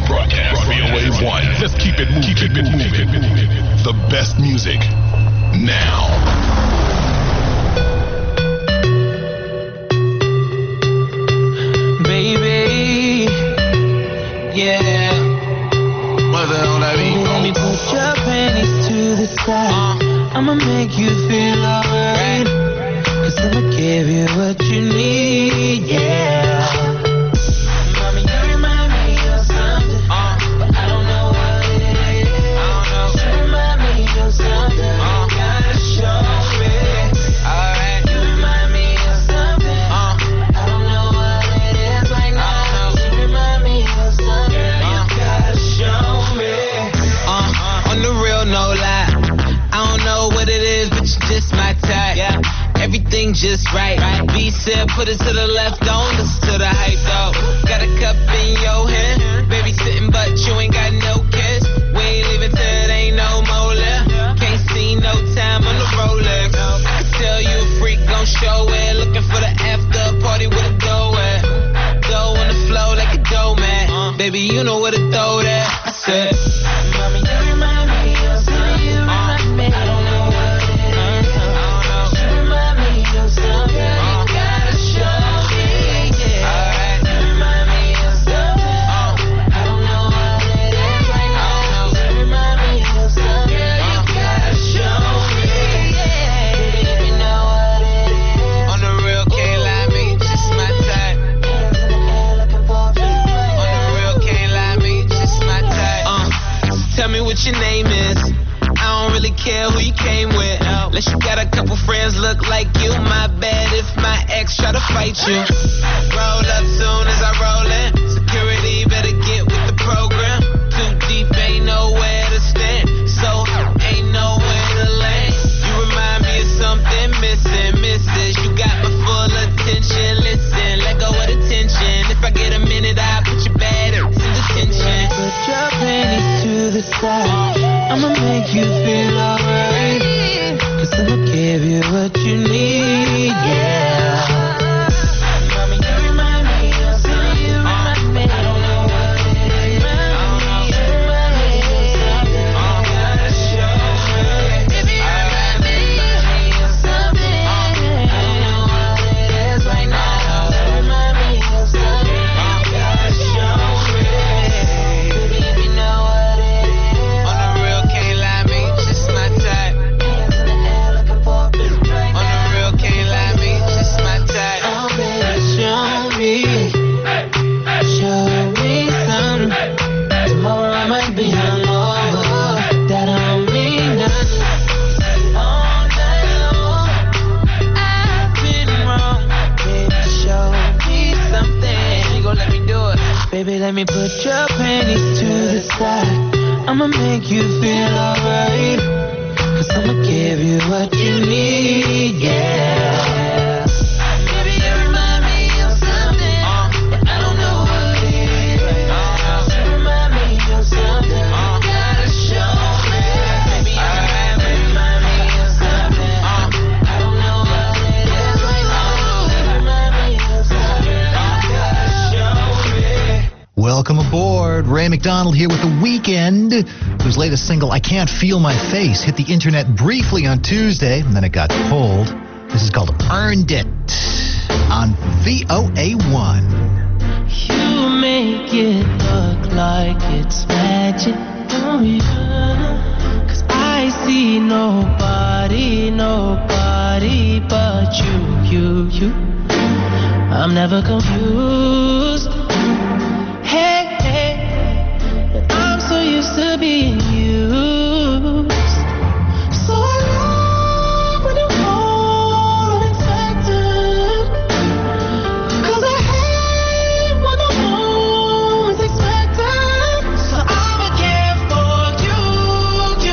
Broadcast VOA1. Let's keep it moving. Keep it moving. The best music now. Baby, yeah. Mother on that beat. Let me put your panties to the side. I'ma make you feel alright. Cause I'ma give you what you need, yeah. Mommy, you remind me of something, but I don't know what it is. You remind me of something, gotta show me. Alright. You remind me of something, I don't know what it is right now. You remind me of something, you gotta show me. On the real, no lie. I don't know what it is, but you just my type. Yeah. Everything just right. B said, put it to the left, don't listen to the hype though. Got a cup in your hand, baby sitting, but you ain't got no kiss. We ain't leaving till it ain't no more left. Can't see no time on the Rolex. I can tell you a freak, gon' show it. Looking for the after party with a dough at. Dough on the flow like a dough man. Baby, you know where to throw that. I said, mommy, you remind me of something. You remind me. I don't know what it is. You remind me of something. You gotta show me. Yeah. Alright. You remind me of something. I don't know what it is right now. You remind me of something. You gotta show me. Yeah. Baby, if you know what it is. On the real, can't lie me, just my type. Hands in the air looking for a piece. On the real, can't lie me, just my type. Tell me what your name is. I don't really care who you came with. Unless you got a couple friends look like you. My bad if my ex try to fight you. Roll up soon as I roll in. Security better get with the program. Too deep, ain't nowhere to stand. So ain't nowhere to land. You remind me of something missing, missus. You got my full attention. Listen, let go of the tension. If I get a minute, I'll put you bad in detention. Put your panties to the side. I'ma make you feel alright. Cause I'ma give you what you need, yeah. Mommy, you remind me of something. You remind me. I don't know what it is. You remind me of something. Gotta show me. Baby, you remind me of something. I don't know what it is right now. You remind me of something. Gotta show me. Baby, if you know what it is. On the real, can't lie me, just my type. Hands in the air looking for a piece right now. On the real, can't lie me, just my type. Oh, baby, show me. Show me something. Tomorrow I might be hungover. That don't mean nothing. All night long, I've been wrong. Baby, show me something. You gon' let me do it. Baby, let me put your panties to the side. I'ma make you feel alright. Cause I'ma give you what you need, yeah. Baby, you remind me of something, but I don't know what it is. You remind me of something, gotta show me. Baby, you remind me of something, I don't know what it is right now. You remind me of something, gotta show me. Welcome aboard. Ray McDonald here with The Weeknd, whose latest single, I Can't Feel My Face, hit the internet briefly on Tuesday, and then it got pulled. This is called Earned It on VOA1. You make it look like it's magic, oh yeah. Cause I see nobody but you. I'm never confused. Hey, but I'm so used to being used. So I love when you call unexpected. Cause I hate when the moment's expected. So I'ma care for you.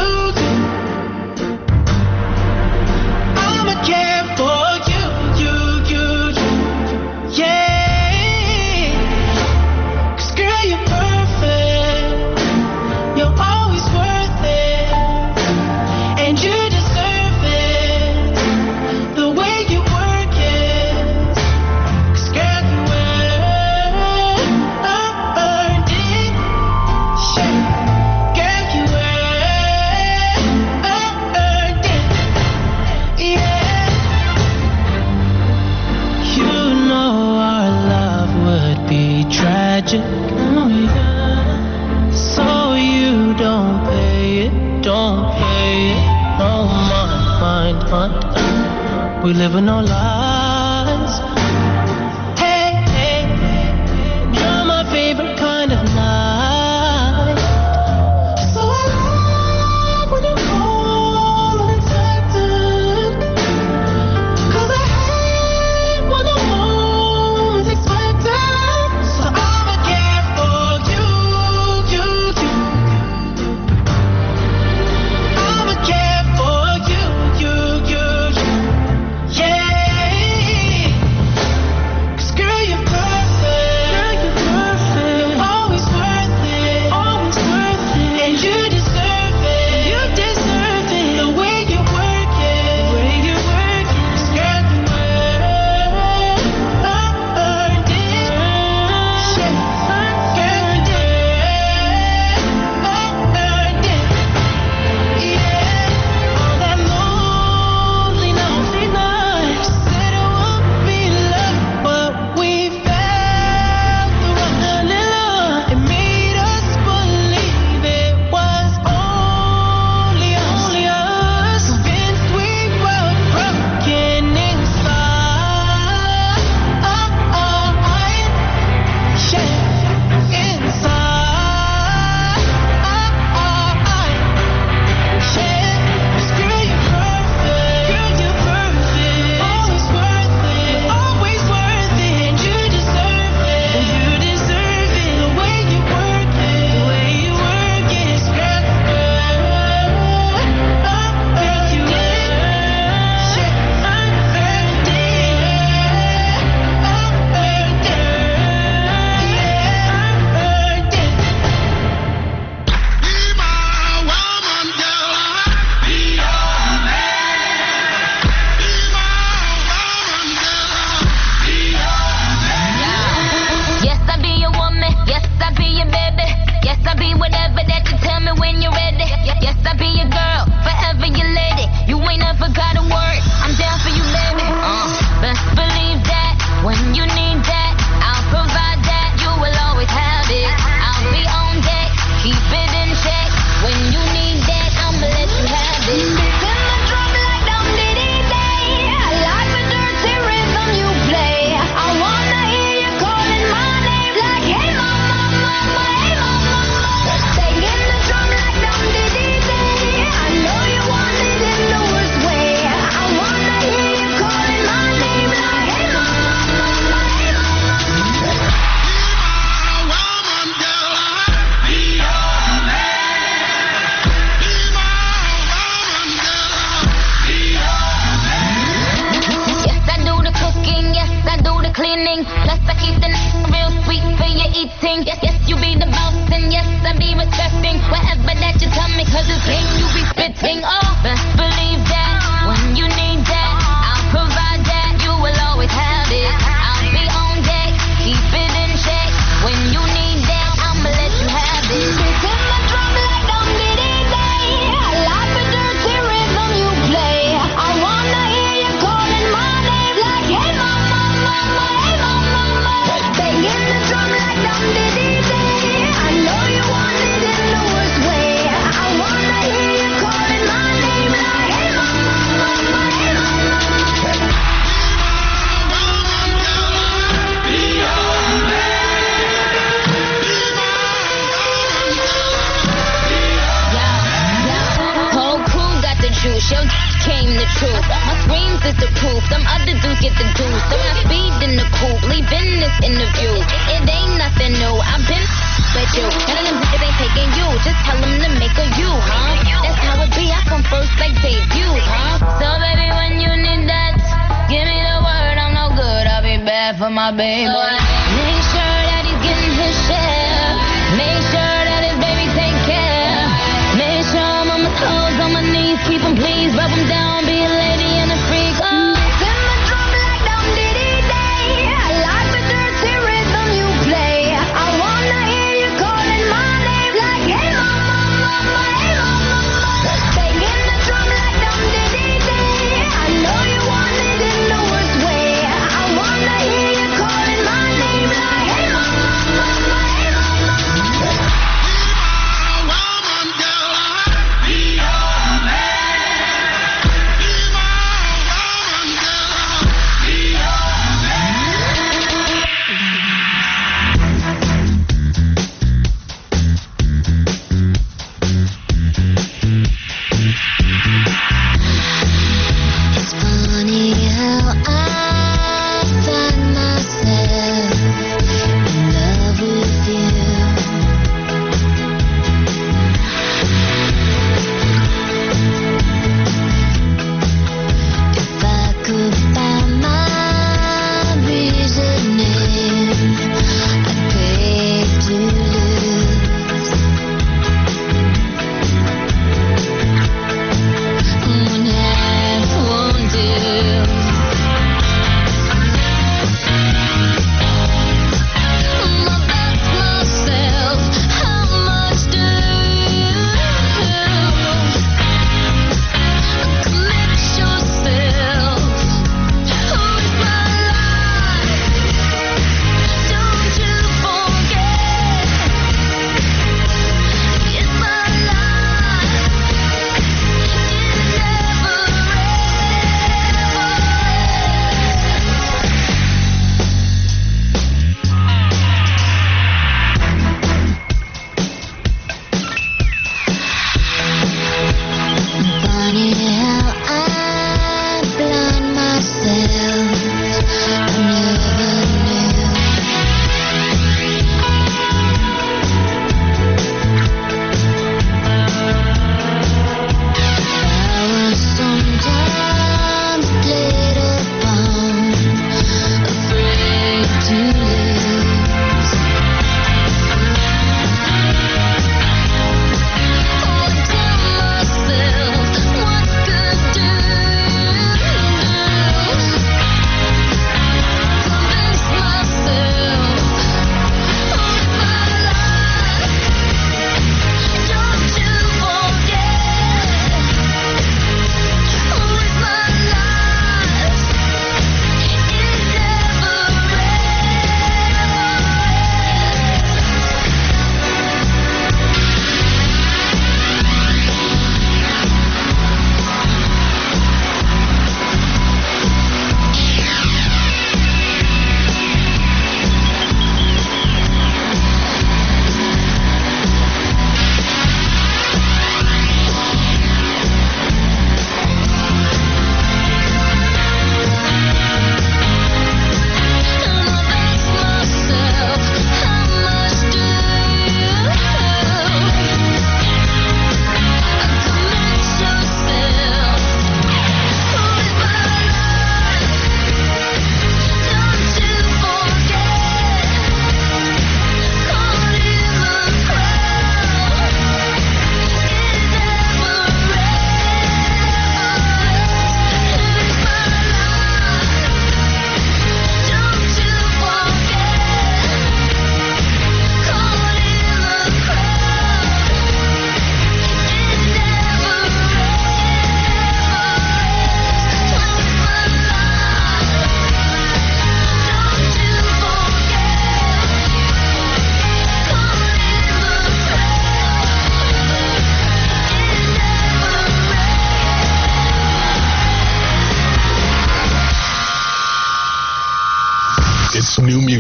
I'ma care for you. Yeah. magic. Oh yeah. So you don't pay it, don't pay it. Oh mind. We live in no lies. Hey, you're my favorite kind of night. So I love when you call unexpected. 'Cause I hate when the moon's expected. So I'ma care for you. I'ma care for you. Yeah. 'Cause girl, you're perfect. You're always worth it. And you deserve it. The way you work it. 'Cause girl, you earned it. Yeah. Girl, you did. Earned it. Yeah. All that lonely night. Said it would be love, but we felt the rush. It made us believe it was only us. Convinced we were broken inside. Yeah, inside. Yeah, 'cause girl, you're perfect. Always worth it. And you deserve it. The way you work it. 'Cause girl, you Yes, I be your woman. Yes, I be your baby. Yes, I be whatever that you tell me when you're ready. Yes, I be your girl, forever your lady. You ain't never got a word. I'm down for you, baby. Best believe that when you need that, I'll provide that. You will always have it. I'll be on deck, keep it in check. When you need that, I'ma let you have it. Yes, I do the cooking, yes, I do the cleaning. Plus I keep the real sweet for your eating. Yes, you be the boss and yes, I be respecting whatever that you tell me, 'cause it's game you be spitting. Oh, best believe that when you need that, I'll provide that. You will always have it. I'll be on deck, keep it in check. When you need that, I'ma let you have it. Whole crew got the juice, yo came the truth. My screams is the proof, them other dudes get the juice. So I speed in the coupe, leaving this interview. It ain't nothing new, I've been with you. None of them niggas ain't taking you, just tell them to make a you, huh? That's how it be, I come first like debut, huh? So baby, when you need that, give me the word, I'm no good, I'll be bad for my baby. Make sure that he's getting his share. Make sure that his baby take care. Make sure I'm on my toes, on my knees, keep him please, rub him down, be a lady and a freak. Oh. I know you want it in the worst way. I wanna hear you calling my name.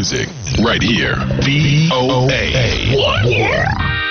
music. Right here. VOA.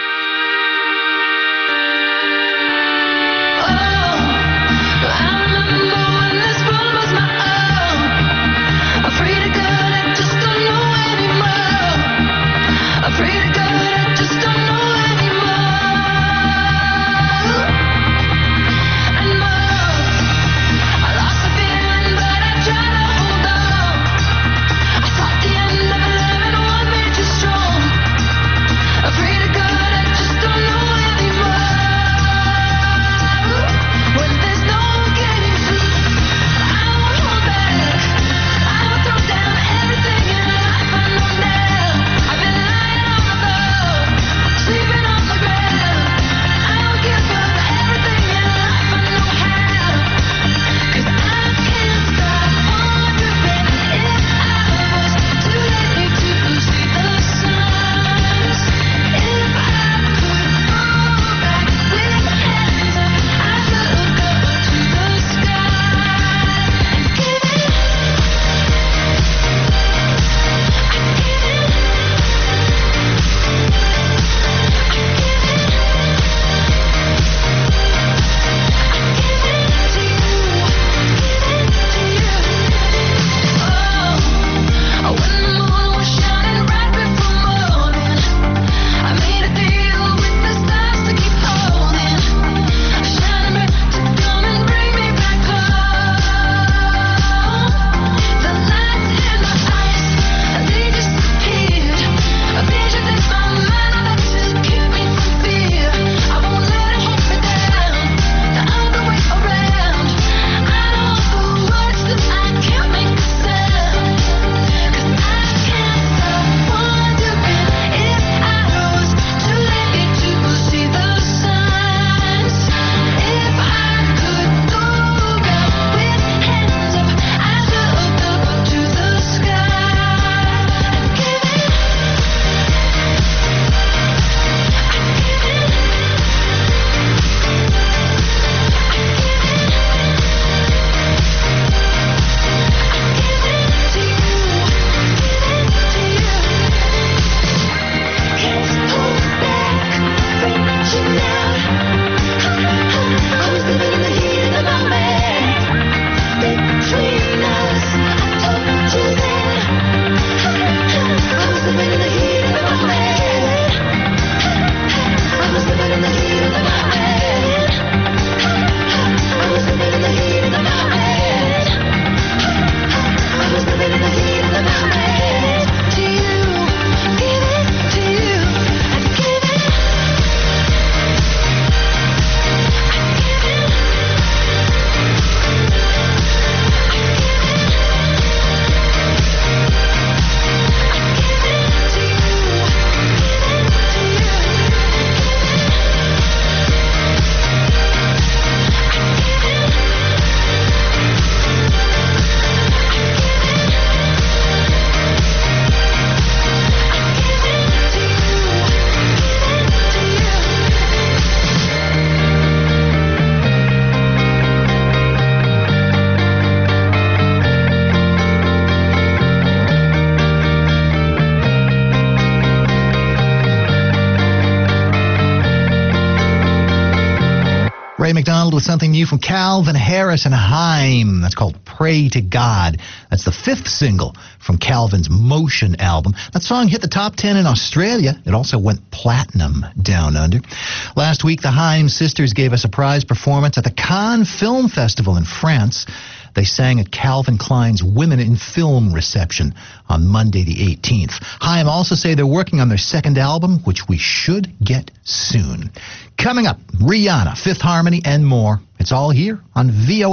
Ray McDonald with something new from Calvin Harris and Haim. That's called Pray to God. That's the 5th single from Calvin's Motion album. That song hit the top 10 in Australia. It also went platinum down under. Last week, the Haim sisters gave a surprise performance at the Cannes Film Festival in France. They sang at Calvin Klein's Women in Film reception on Monday the 18th. Haim also say they're working on their 2nd album, which we should get soon. Coming up, Rihanna, Fifth Harmony, and more. It's all here on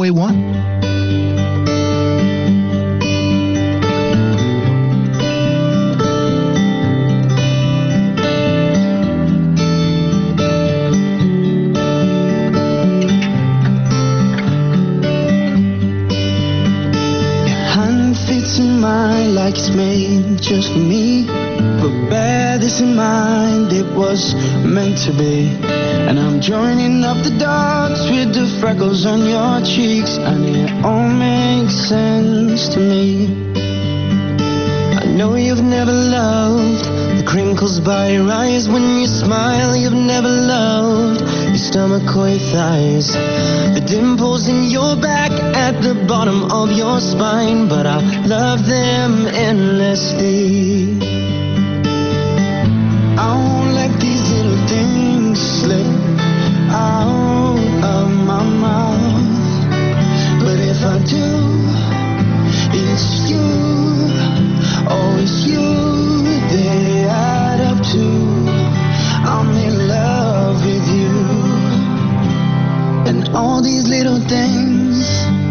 VOA1. Like it's made just for me, but bear this in mind, it was meant to be. And I'm joining up the dots with the freckles on your cheeks, and it all makes sense to me. I know know you've never loved the crinkles by your eyes when you smile. You've never loved your stomach or your thighs, the dimples in your back at the bottom of your spine. But I love them endlessly. I won't let these little things slip out of my mouth. But if I do, it's you, oh it's you, they add up to, I'm in love with you. And all these little things.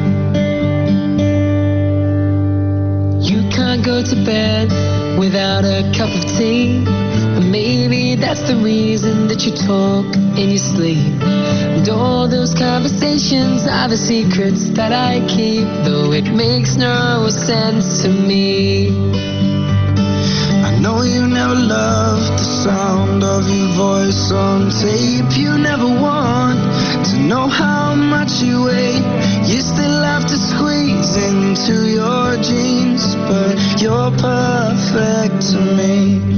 You can't go to bed without a cup of tea. Maybe that's the reason that you talk in your sleep. And all those conversations are the secrets that I keep, though it makes no sense to me. I know you never loved the sound of your voice on tape. You never want to know how much you weigh. You still have to squeeze into your jeans, but you're perfect to me.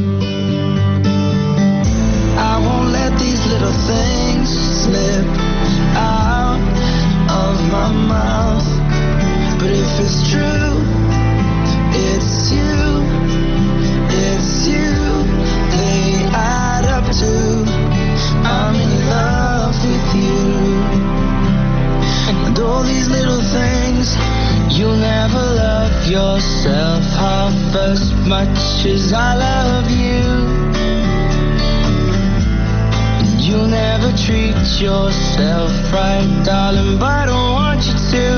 I won't let these little things slip out of my mouth. But if it's true, it's you, it's you, they add up to, I'm in love with you. And all these little things, you'll never love yourself half as much as I love you. You'll never treat yourself right, darling, but I don't want you to.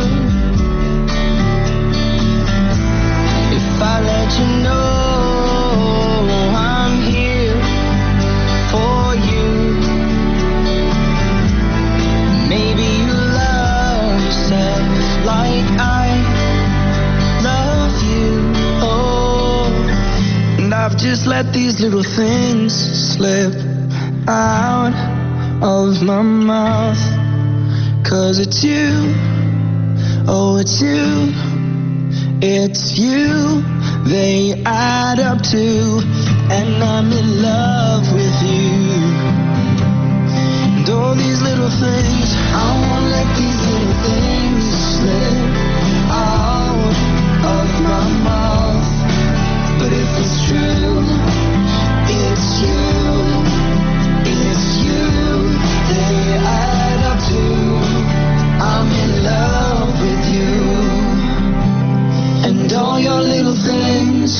If I let you know I'm here for you, maybe you love yourself like I love you. Oh, and I've just let these little things slip out of my mouth. 'Cause it's you, oh it's you, it's you, they add up to, and I'm in love with you. And all these little things, I won't let these little things slip out of my mouth. But if it's true, it's you, it's you, they add up to, I'm in love with you. And all your little things.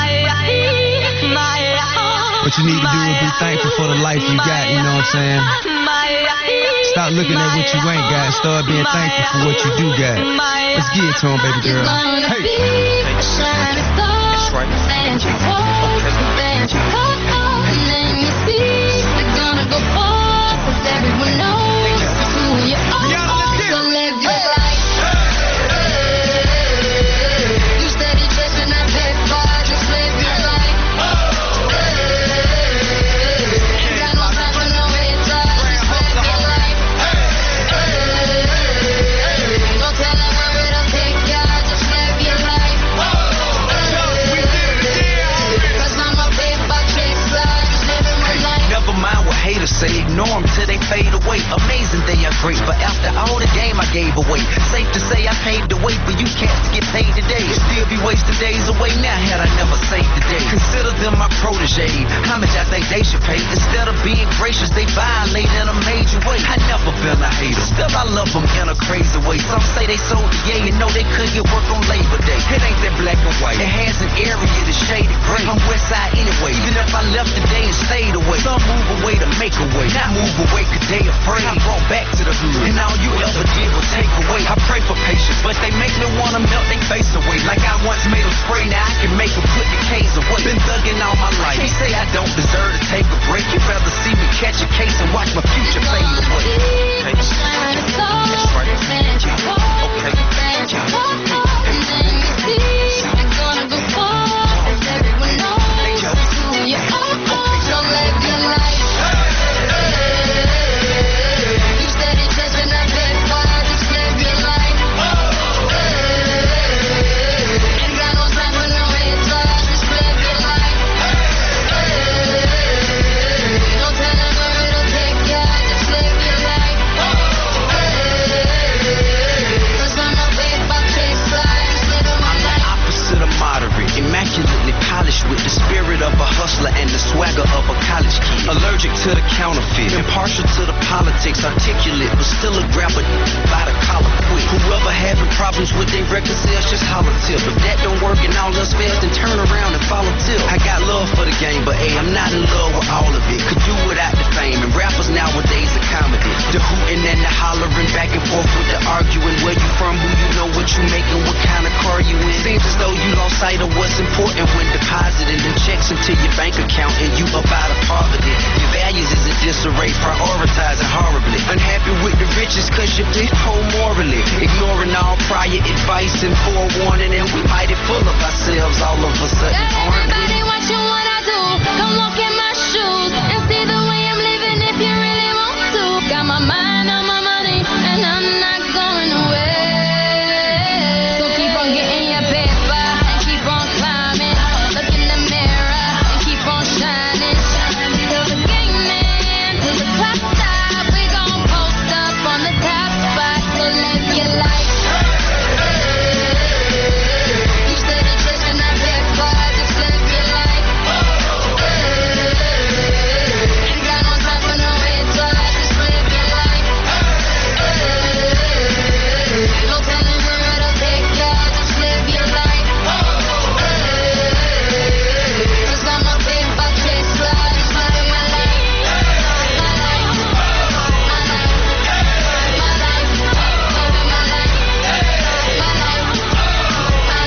What you need to do is be thankful for the life you got, you know what I'm saying? Stop looking at what you ain't got, start being thankful for what you do got. Let's get it to him, baby girl. Hey. That's right. Say ignore them till they fade away. Amazing they are great, but after all the game I gave away. Safe to say I paved the way for you cats to get paid today. Still be wasting days away now had I never saved the day. Consider them my protege. How much I think they should pay? Instead of being gracious, they violate in a major way. I never been a hater, still I love them in a crazy way. Some say they sold the yay and know they could get work on Labor Day. It ain't that black and white, it has an area that's shaded gray. I'm west side anyway, even if I left today and stayed away. Some move away to make a way, not move away cause they afraid. I brought back to the hood, and all you ever did was take away. I pray for patience, but they make me wanna melt their face away. Like I once made them spray, now I can make them put the K's away. Been thugging all my life, they say I don't deserve to take a break. You'd rather see me catch a case and watch my future fade away. Hey. That's right. swagger of a college kid. Allergic to the counterfeit, impartial to the politics, articulate, but still a grabber by the collar quick. Whoever having problems with their record sales, just holler tip. If that don't work and all else fails, then turn around and follow tip. I got love for the game, but hey, I'm not in love with all of it. Could do without the fame, and rappers nowadays are comedy. The hooting and the hollering, back and forth with the arguing. Where you from, who you know, what you making, what kind of car you in. Seems as though you lost sight of what's important when depositing the checks into your bank account and you about a poverty. Your values is in disarray, prioritizing horribly. Unhappy with the riches cause you bit whole morally. Ignoring all prior advice and forewarning, and we mighty full of ourselves all of a sudden. Everybody watching what I do. Come walk in my shoes and see the way I'm living if you really want to. Got my mind on my money and I'm not going away. So keep on getting your paper and keep on climbing. Look in the mirror and keep on shining. Till the game ends, till the clock stops. We gon' post up on the top spot. So live your life. You said it's just in that paper. Just live your life. Ain't got no time for no haters. Just live your life. No telling where it'll take ya. Just live your life. Just got my paper chaser. Just live my life. My life. My life. My life. Living my life. My life. My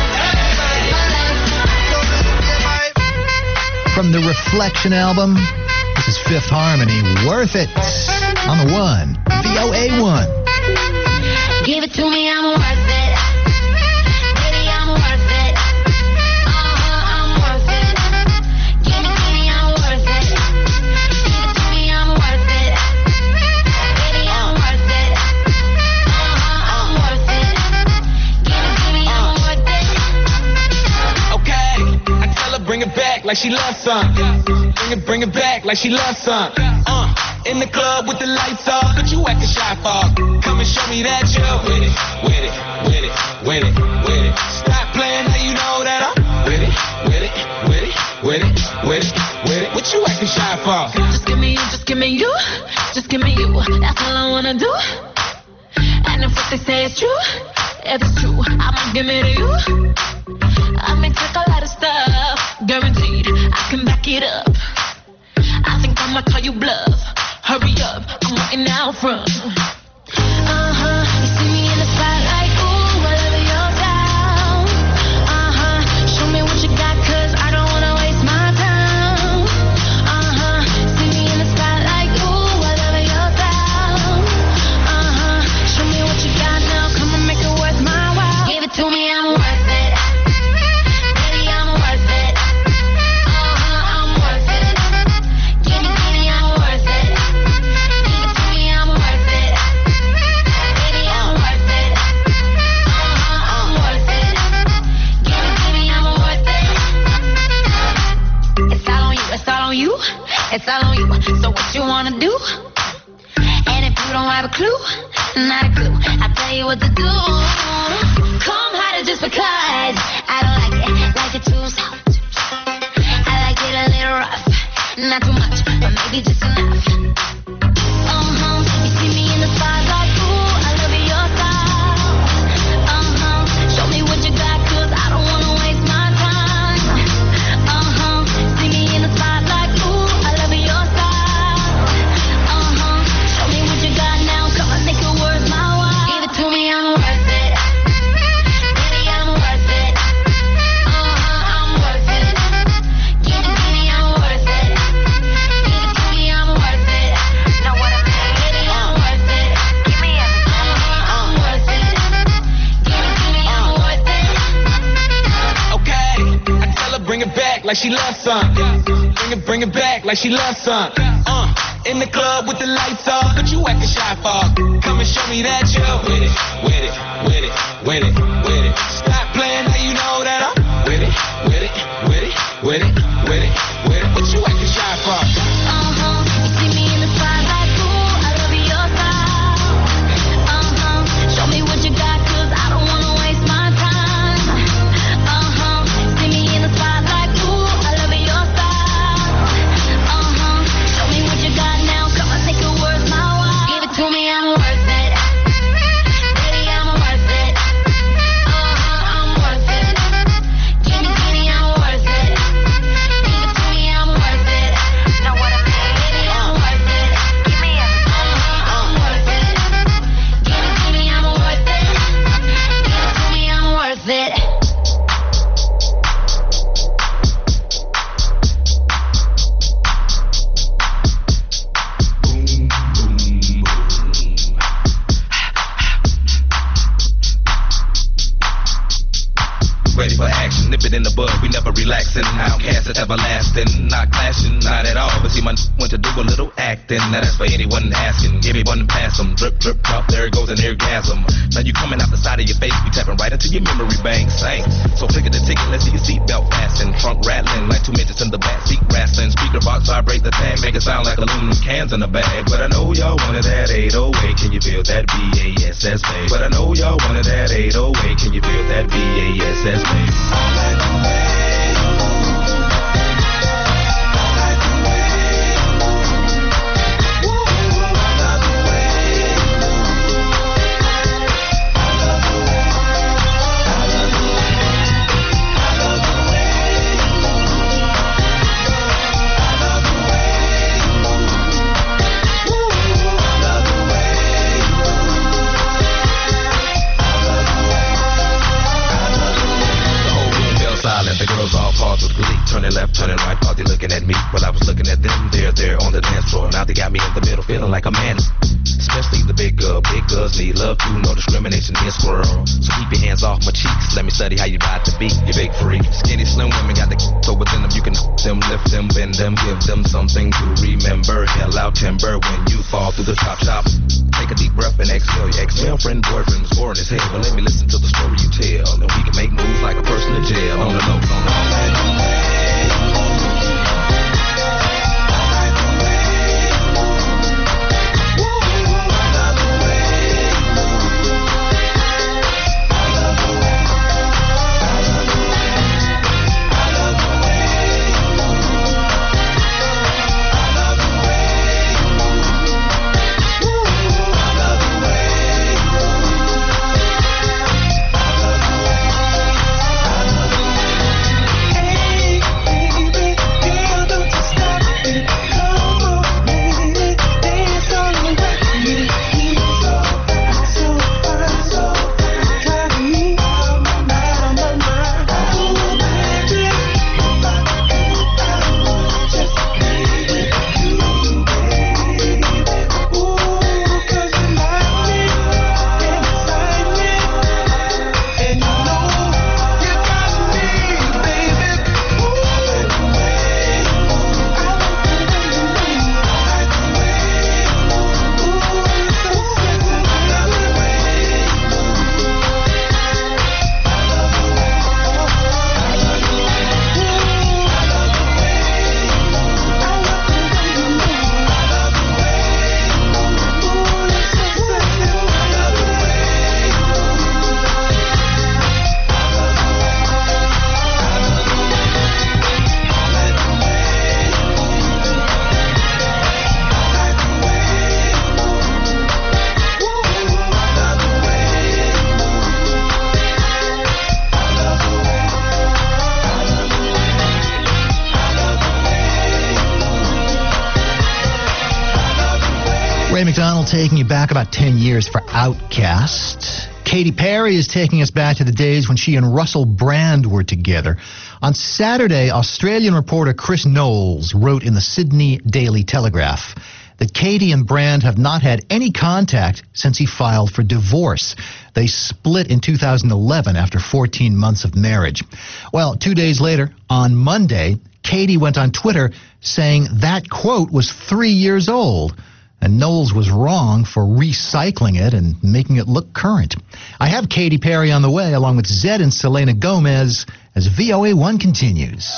life. My life. From the Reflection album, this is Fifth Harmony, Worth It, on the one, VOA1. Give it to me, I'm worth it. Baby, I'm worth it. I'm worth it. Give it to me, I'm worth it. Give it to me, I'm worth it. Baby, I'm worth it. I'm worth it. Give it to me, I'm worth it. Okay, I tell her bring it back like she loves some. Bring it back like she loves some. In the club with the lights off, but you acting shy for. Come and show me that you're with it, with it, with it, with it, with it. Stop playing, now you know that I'm with it, with it, with it, with it, with it, with it. What you acting shy for? Just give me you, just give me you, just give me you. That's all I wanna do. And if what they say is true, if it's true, I'ma give it to you. I may take a lot of stuff, guaranteed I can back it up. I think I'ma call you bluff. Hurry up, I'm waiting out front. You see me in the spotlight, ooh, I love your style. Show me what you got, cause I don't wanna waste my time. See me in the spotlight, ooh, I love your style. Show me what you got now, come and make it worth my while. Give it to me, I'm worth it. Baby, I'm worth it. I'm worth it. Give it to me, I'm worth it. Give it to me, I'm worth it. Baby, I'm worth it. I'm worth it. Give it to me, I'm worth it. It's all on you, it's all on you, it's all on you. So what you wanna do? And if you don't have a clue, not a clue, I'll tell you what to do. Come harder just because I don't like it too soft. I like it a little rough, not too much, but maybe just enough. You see me in the spotlight, ooh, I love your style. Show me what you got, cause I don't wanna waste my time. See me in the spotlight, ooh, I love your style. Show me what you got now, come on, make it worth my while. Give it to me, I'm worth it. Baby, I'm worth it. I'm worth it. Give it to me, I'm worth it. Give it to me, I'm worth it. Know what I mean? Baby, I'm worth it. Give me everything. I'm worth it. Give it to me, I'm worth it. Okay, I tell her bring it back like she loves some. Bring it back like she loves some. In the club with the lights off, but you acting shy for. Come and show me that you're with it, with it, with it, with it, with it. Stop playing, now you know that I'm with it, with it, with it, with it, with it, with it. What you acting shy for? You see me in the spotlight, ooh, I love your style. Show me what you got, cause I don't wanna waste my time. See me in the spotlight, ooh, I love your style. relaxing. Outcast that's everlasting, not clashing, not at all. But see, my went to do a little acting. Now that's for anyone asking. Everyone pass them, drip, drip, drop. There it goes an orgasm. Now you coming out the side of your face, be tapping right into your memory bank. Sank. So click at the ticket, let's see your seatbelt fasten. Trunk rattling like 2 midgets in the back seat wrestling. Speaker box vibrate the tag, make it sound like aluminum cans in the bag. But I know y'all wanted that 808. Can you feel that BASS bass? But I know y'all wanted that 808. Can you feel that BASS bass? The girls all paused with glee, turning left, turning right, thought they looking at me. Well, I was looking at them, they're on the dance floor. Now they got me in the middle, feeling like a man. Especially the big girls need love too, no discrimination in this world. So keep your hands off my cheeks, let me study how you ride the beat. You big freak, skinny slim women got the so within them you can them, lift them, bend them, give them something to remember. Hell out timber when you fall through the chop. Take a deep breath and exhale. Your ex-girlfriend, boyfriend was boring as hell. Well, let me listen to the story you tell, and we can make moves like a person in jail. On the low, on the low. Ray McDonald taking you back about 10 years for Outcast. Katy Perry is taking us back to the days when she and Russell Brand were together. On Saturday, Australian reporter Chris Knowles wrote in the Sydney Daily Telegraph that Katy and Brand have not had any contact since he filed for divorce. They split in 2011 after 14 months of marriage. Well, 2 days later, on Monday, Katy went on Twitter saying that quote was 3 years old. And Knowles was wrong for recycling it and making it look current. I have Katy Perry on the way, along with Zed and Selena Gomez, as VOA1 continues.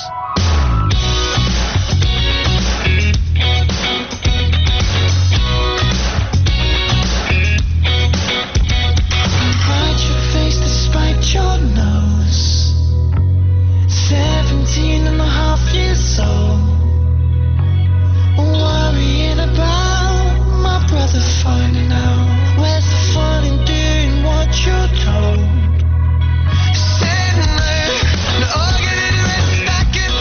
Hide your face despite your nose. 17 and a half years old. Worrying about my brother finding out. Where's the fun in doing what you're told? Sitting there, all you do is stack it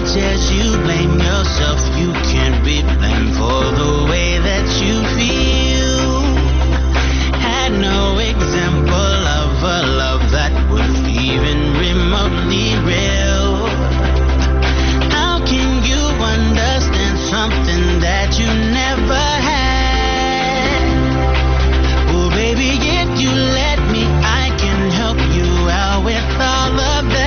much as you blame yourself, you can't be blamed for the way that you feel. Had no example of a love that was even remotely real. How can you understand something that you never had? Oh baby, if you let me, I can help you out with all of that.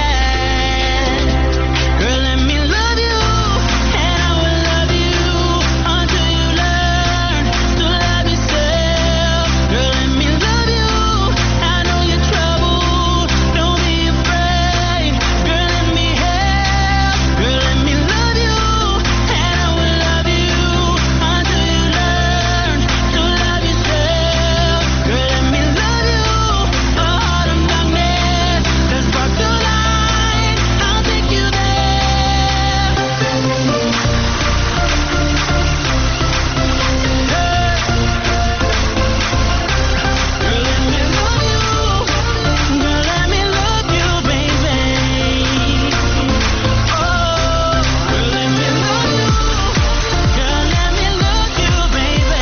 Girl, let me love you, and I will love you until you learn to love yourself. Girl, let me love you, I know you're troubled, don't be afraid. Girl, let me help. Girl, let me love you, and I will love you until you learn to love yourself. Girl, let me love you, a heart of darkness that's brought to light. I'll take you there. Girl, let me love you. Girl, let me love you, baby. Oh, girl, let me love you. Girl, let me love you, baby.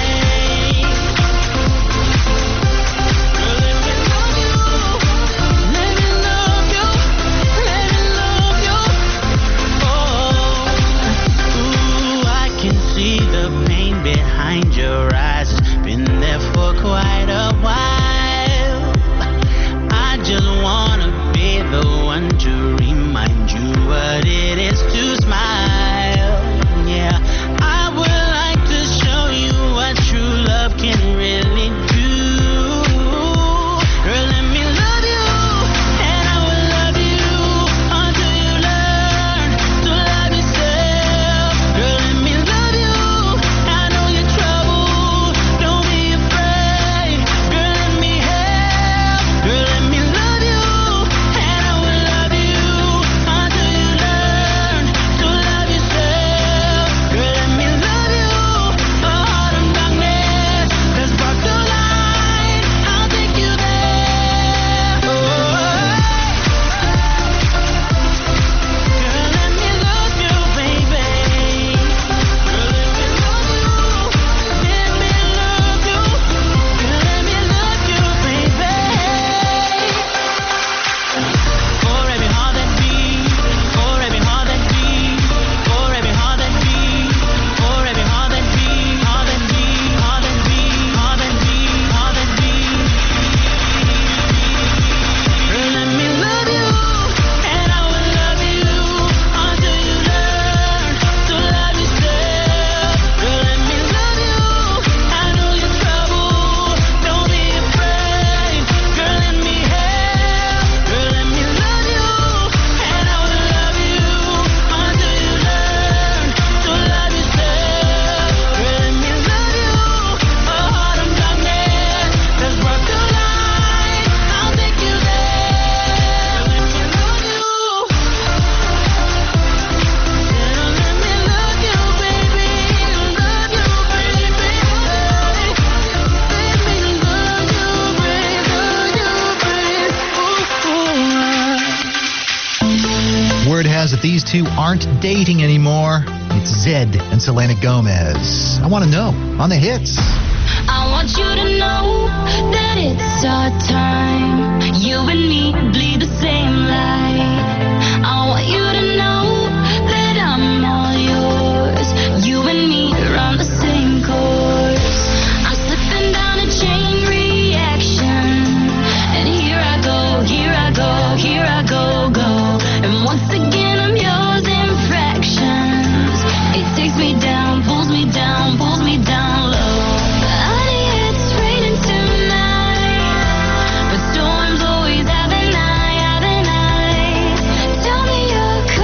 Girl, let me love you. Let me love you. Let me love you. Oh, ooh, I can see the pain behind your eyes. It's been there for quite a while. I just wanna be the one to remind you what it is to smile. Yeah, I would like to show you what true love can really do. Girl, let me love you, and I will love you until you learn to love yourself. Girl, let me love you, I know you're troubled, don't be afraid. Girl, let me help. Girl, let me love you, and I will love you until you learn to love yourself. Girl, let me love you, a heart of darkness that's brought to light. I'll take you there. Oh, girl, let me love you, baby. Girl, let me love you. Let me love you. Girl, let me love you, baby. For every heart that beats, for every heart that beats, for every heart that beats, for every heart that beats, heart that beats, heart that beats, heart that beats, heart that beats. Girl, let me love you, and I will love you until you learn to love yourself. Girl, let me love you, I know you're troubled, don't be afraid. Girl, let me help. Girl, let me love you, and I will love you until you learn to love yourself. Girl, let me love you, a heart of darkness that's brought to light. I'll take you there. Let me love you. Let me love you, baby. Love you, baby. Let me love you, baby. Word has it these two aren't dating anymore. It's Zed and Selena Gomez. I want to know on the hits. I want you to know that it's our time. You and me bleed the same light. I want you to know that I'm all yours. You and me run the same course. I'm slipping down a chain reaction. And here I go, here I go, here I go, go. And once again I'm yours in fractions. It takes me down, pulls me down, pulls me down low. Honey, it's raining tonight, but storms always have an eye, have an eye. Tell me you're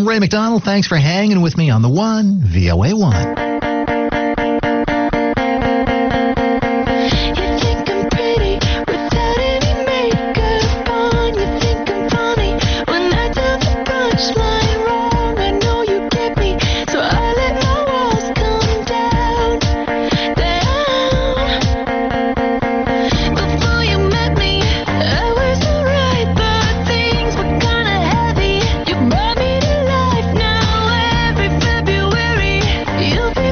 I'm Ray McDonald. Thanks for hanging with me on the One, VOA1. You've been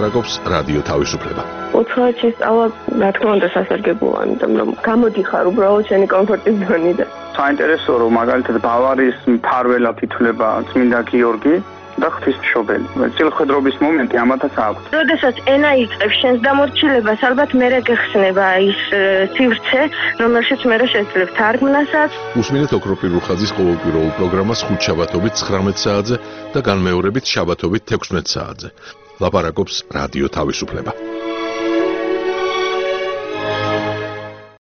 ლაპარაკობს რადიო თავისუფლება. უცხოეთ შესწავლა, რა თქმა უნდა, სასარგებლოა, იმიტომ რომ გამოდიხარ უბრალოდ შენი კომფორტის ზონიდან. საინტერესოა, რომ მაგალითად ბავარიის მფარველად ითვლება წმინდა გიორგი და ღვთისმშობელი. წილხვედრობის მომენტი ამათაც აქვს. როდესაც ენა იწყებს შენს დამორჩილებას, ალბათ მერე გეხსნება ის სივრცე, რომელშიც მერე შეძლებ თარგმნასაც. უსმინეთ ოქროპირ რუხაძის ყოველკვირეულ პროგრამას ხუთშაბათობით 19 საათზე და განმეორებით შაბათობით 16 საათზე. ლაპარაკობს რადიო თავისუფლება.